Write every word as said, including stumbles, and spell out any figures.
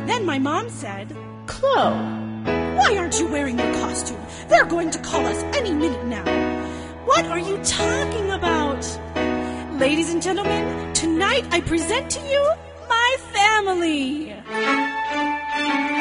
Then my mom said, "Chloe, why aren't you wearing your costume? They're going to call us any minute now." "What are you talking about?" "Ladies and gentlemen, tonight I present to you my family."